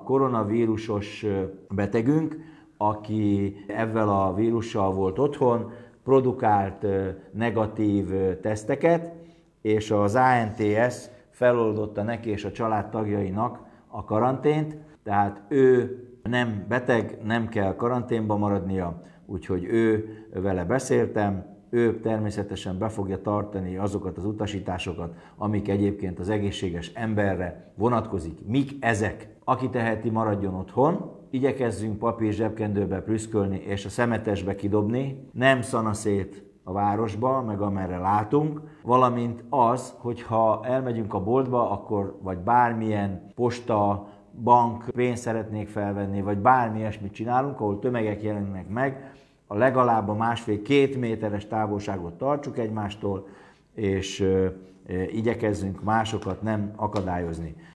koronavírusos betegünk, aki ezzel a vírussal volt otthon, produkált negatív teszteket, és az ANTS feloldotta neki és a családtagjainak a karantént, tehát ő nem beteg, nem kell karanténba maradnia, úgyhogy vele beszéltem, ő természetesen be fogja tartani azokat az utasításokat, amik egyébként az egészséges emberre vonatkozik. Mik ezek? Aki teheti, maradjon otthon, igyekezzünk papír zsebkendőbe prüszkölni és a szemetesbe kidobni, nem szanaszét a városba, meg amerre látunk, valamint az, hogyha elmegyünk a boltba, akkor vagy bármilyen posta, bank pénzt szeretnék felvenni, vagy bármi ilyesmit csinálunk, ahol tömegek jelennek meg, a legalább a 1,5-2 méteres távolságot tartsuk egymástól, és igyekezzünk másokat nem akadályozni.